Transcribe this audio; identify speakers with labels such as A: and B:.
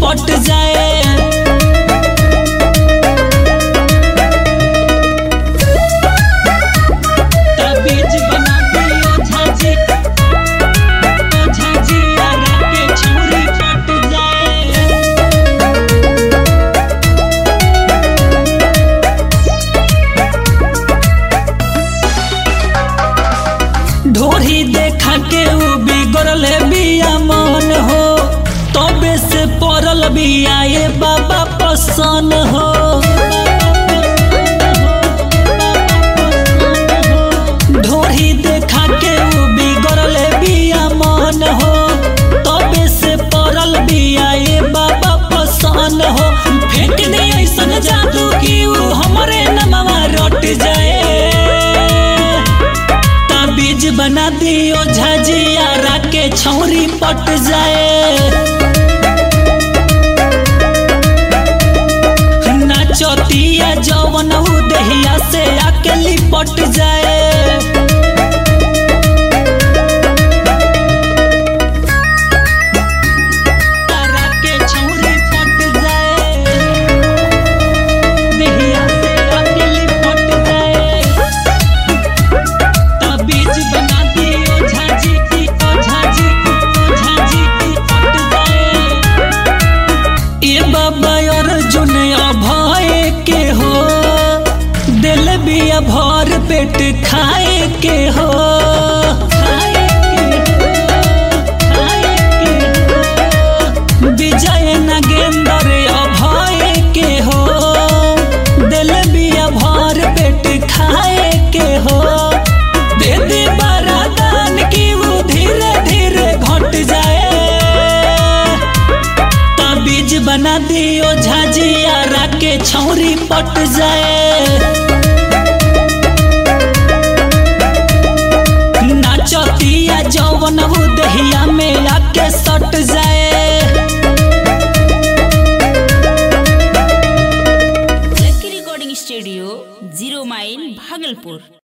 A: पट जाए। ताबीज बना दियो झाजी, झाजी आरा के छौरी पट जाए। ढोरी देखा के उ बिगड़ल बिया मन हो, तबे से पड़ल बिया ये बाबा पसंद हो। ढोरी देखा के उ बिगड़ल बिया मन हो, तबे से पड़ल बिया ये बाबा पसंद हो। फेंक दे ऐसन जादू की उ हमरे नमवा रट जाए। ताबीज बना दियो झाजी आरा के छौरी पट जाए। नाचतिया जवन उ देहिया से आके लिपट जाए। आरा के छौरी पट जाए, देहिया से आके लिपट जाए। ताबीज बना दियो झाजी, झाजी, झाजी पट जाए। ए बाबा अर्जुन अभय के हो, दिल बिया भर पेट खाए के हो। विजय नागेंद्र अभय के हो, दिल बिया भर पेट खाए के हो। दे दे बरादान की वो धीरे धीरे घट जाए। ताबीज बना दियो झाजी आरा के छौरी पट जाए। नाचतिया जवन उ दहिया में आके सट जाए।
B: लकी रिकॉर्डिंग स्टूडियो 0 माइल भागलपुर।